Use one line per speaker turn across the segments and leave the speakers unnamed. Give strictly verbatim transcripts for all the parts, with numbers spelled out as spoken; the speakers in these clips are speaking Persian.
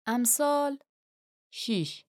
امثال شیش.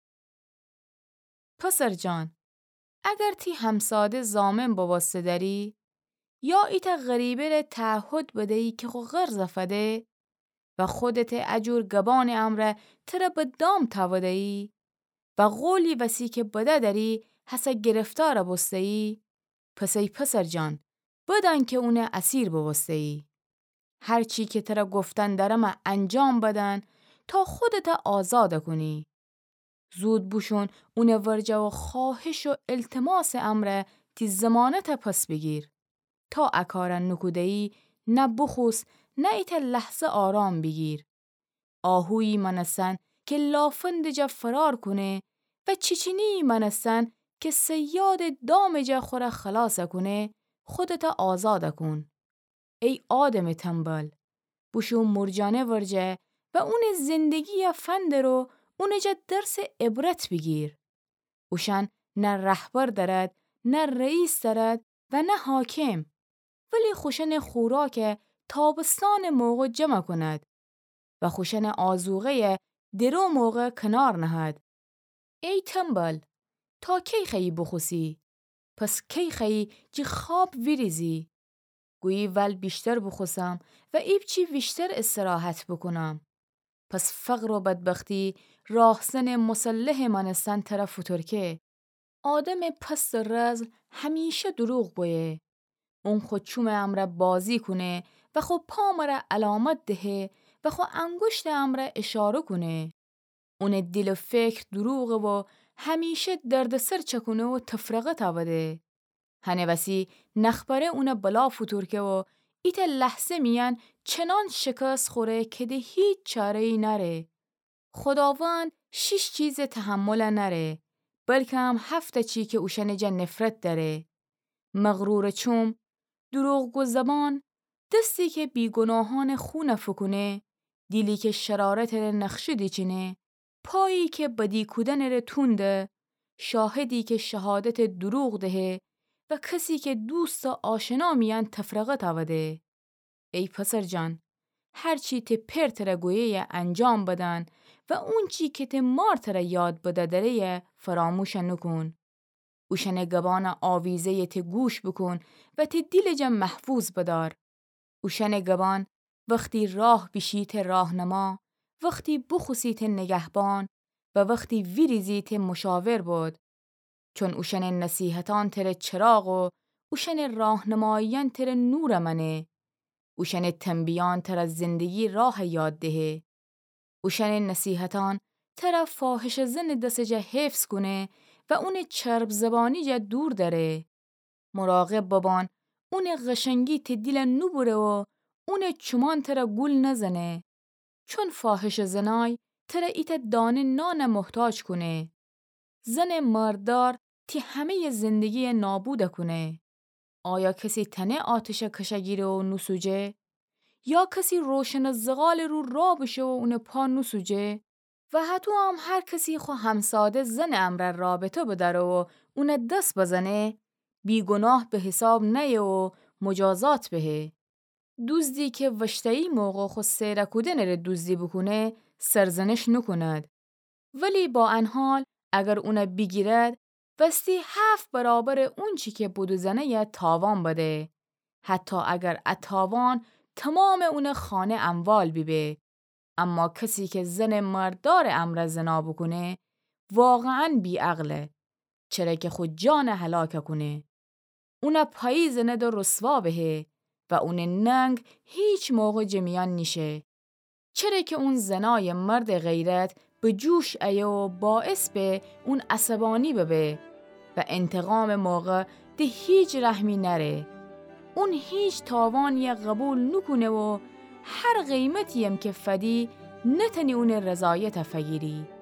پسر جان، اگر تی همساده زامن بواسطه داری یا ایت غریبه ره تعهد بدهی که خو غرز فده و خودت اجور گبان امره تره به دام تودهی و قولی وسی که بده داری حسا گرفتار بستهی، پس ای پسر جان بدن که اونه اسیر بوستهی. هرچی که تره گفتن درم انجام بدن تا خودت آزاده کنی. زود بوشون اونه ورجه و خواهش و التماس امره تی زمانت پس بگیر. تا اکارن نکودهی نه بخوس نه ایت لحظه آرام بگیر. آهوی منستن که لافند جا فرار کنه و چیچینی منستن که سیاد دام جا خوره خلاص کنه خودت آزاده کن. ای آدم تنبل، بوشو مرجانه ورجه و اون زندگی فند رو اون جا درس عبرت بگیر. اوشن نه رهبر دارد، نه رئیس دارد و نه حاکم، ولی خوشن خوراک تابستان موقع جمع کند و خوشن آزوغه درو موقع کنار نهد. ای تنبل، تا کی خیی بخوسی؟ پس کی خیی جی خواب ویریزی؟ گویی ول بیشتر بخوسم و ایبچی بیشتر استراحت بکنم. پس فقر و بدبختی راهزن مسلح منستن طرف ترکه. آدم پست رزل همیشه دروغ بایه. اون خود چوم امره بازی کنه و خود پا مره علامت دهه و خود انگشت امره اشاره کنه. اون دل و فکر دروغه و همیشه دردسر چکونه و تفرقه تاوده. هنه وسی نخبره اون بلا فتورکه و ایت لحظه میان چنان شکست خوره که ده هیچ چاره‌ای نره. خداوند شش چیز تحمل نره، بلکه هم هفته چی که اوشن جا نفرت داره. مغرور چوم، دروغگو زبان، دستی که بیگناهان خون فکنه، دیلی که شرارت ره نخشه دیچینه، پایی که بدی کودن ره تونده، شاهدی که شهادت دروغ دهه و کسی که دوست آشنا میان تفرقه تاوده. ای پسر جان، هرچی ته پر تره گویه انجام بدن و اون چی که ته مار تره یاد بده داره فراموش نکن. اوشن گبان آویزه ته گوش بکن و ته دیل جا محفوظ بدار. اوشن گبان وقتی راه بشیت راهنما، وقتی بخوسیت نگهبان و وقتی ویریزیت مشاور بود. چون اوشن نصیحتان تره چراغ و اوشن راهنماییان تره نور منه. اوشن تنبیان تره زندگی راه یاد دهه. اوشن نصیحتان تره فاحش زن دست جا حفظ کنه و اون چرب زبانی جا دور داره. مراقب بابان اون غشنگی تی دیل نو بره و اون چمان تره گول نزنه. چون فاحش زنای تره ایت دانه نان محتاج کنه. زن مردار تی همه زندگی نابوده کنه. آیا کسی تنه آتش کشگیره و نسوجه؟ یا کسی روشن زغال رو را بشه و اون پا نسوجه؟ و حتی هم هر کسی خو همساده زن امر رابطه بداره و اون دست بزنه بی گناه به حساب نیه و مجازات بهه. دوزدی که وشتایی موقع خو سیرکوده نره دوزدی بکنه سرزنش نکند. ولی با انحال اگر اون بگیرد بستی هفت برابر اون چی که بودو زنه یه تاوان بده. حتی اگر اتاوان تمام اون خانه اموال بیبه. اما کسی که زن مردار امر زنا بکنه واقعاً بی عقله. چرا که خود جان هلاک کنه. اون پایی زنه دا رسوا بهه و اون ننگ هیچ موقع جمیان نیشه. چرا که اون زنای مرد غیرت به جوش ایه و باعث به اون عصبانی ببه و انتقام موقع ده هیچ رحمی نره. اون هیچ تاوانی قبول نکنه و هر قیمتی هم که فدی نتنی اون رضایت فگیری.